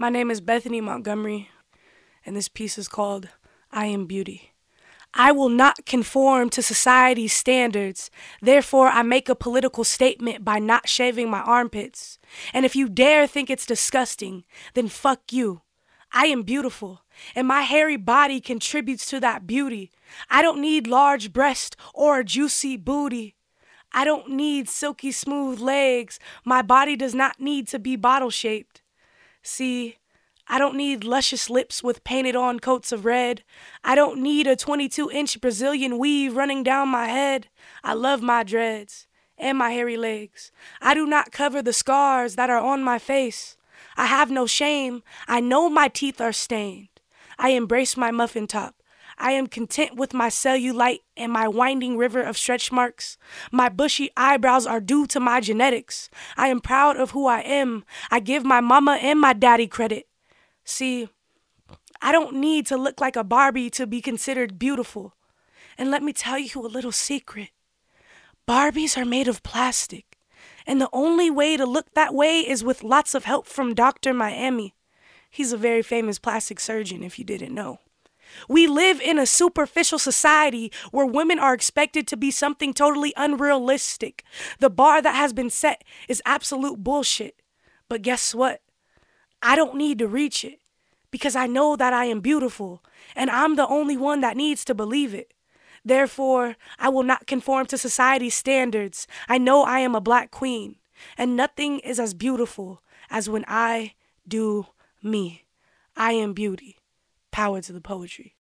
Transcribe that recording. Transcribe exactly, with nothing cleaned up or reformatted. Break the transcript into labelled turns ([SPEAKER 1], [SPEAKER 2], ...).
[SPEAKER 1] My name is Bethany Montgomery, and this piece is called I Am Beauty. I will not conform to society's standards. Therefore, I make a political statement by not shaving my armpits. And if you dare think it's disgusting, then fuck you. I am beautiful, and my hairy body contributes to that beauty. I don't need large breasts or a juicy booty. I don't need silky smooth legs. My body does not need to be bottle-shaped. See, I don't need luscious lips with painted-on coats of red. I don't need a twenty-two inch Brazilian weave running down my head. I love my dreads and my hairy legs. I do not cover the scars that are on my face. I have no shame. I know my teeth are stained. I embrace my muffin top. I am content with my cellulite and my winding river of stretch marks. My bushy eyebrows are due to my genetics. I am proud of who I am. I give my mama and my daddy credit. See, I don't need to look like a Barbie to be considered beautiful. And let me tell you a little secret. Barbies are made of plastic. And the only way to look that way is with lots of help from Doctor Miami. He's a very famous plastic surgeon, if you didn't know. We live in a superficial society where women are expected to be something totally unrealistic. The bar that has been set is absolute bullshit. But guess what? I don't need to reach it because I know that I am beautiful and I'm the only one that needs to believe it. Therefore, I will not conform to society's standards. I know I am a black queen and nothing is as beautiful as when I do me. I am beauty. Power to the poetry.